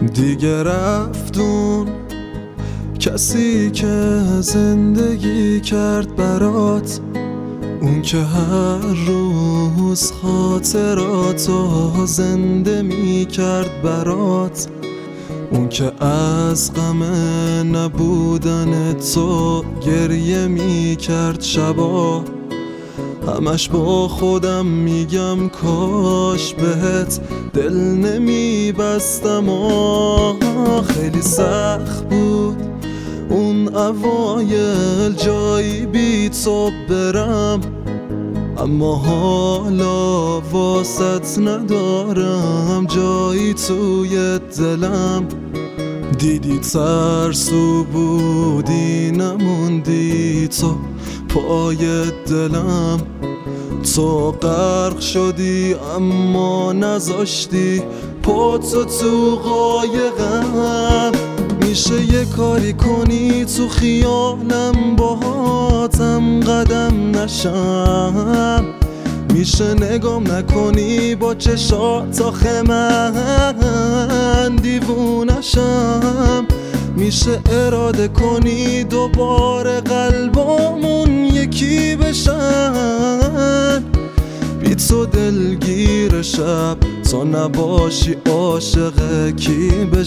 دیگه رفتون کسی که زندگی کرد برات، اون که هر روز خاطراتو زنده می کرد برات، اون که از غم نبودن تو گریه می کرد شبا. همش با خودم میگم کاش بهت دل نمی بستم. خیلی سخت بود اون اوایل جایی بی تو برم، اما حالا واسط ندارم جایی توی دلم. دیدی ترسو بودی نموندی تو پای دلم، تو غرق شدی اما نذاشتی پاتو تو قایقم. میشه یه کاری کنی تو خیالم باهاتم قدم نشم، میشه نگام نکنی با چشات آخه من دیوونشم، میشه اراده کنی دوباره قلبامون یکی بشن، بی تو دلگیر شب تا نباشی عاشق کی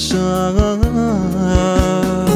بشن.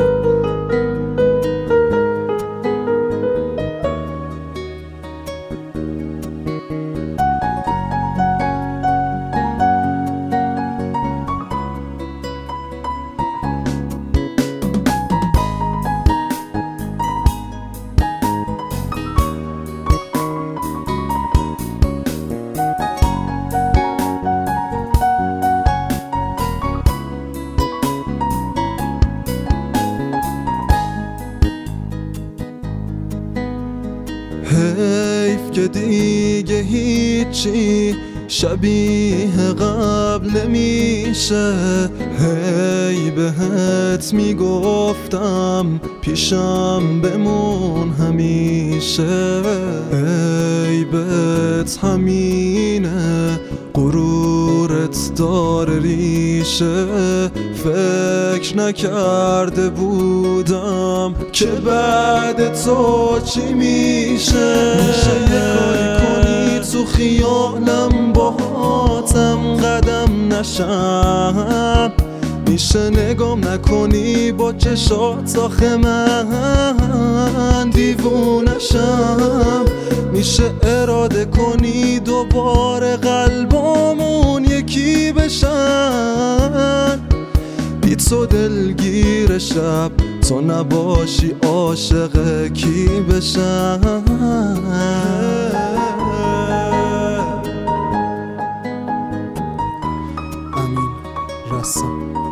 حیف که دیگه هیچی شبیه قبل نمیشه، هی بهت میگفتم پیشم بمون همیشه، عیبت همینه غرورت داره ریشه، فکر نکرده بودم که بعد تو چی میشه. میشه یه کاری کنی تو خیالم باهاتم قدم نشم، میشه نگام نکنی با چشات آخه من دیوونشم، میشه اراده کنی دوباره قلبامون یکی بشن، بی تو دلگیر شب تو نباشی عاشق کی بشن. امین رسام.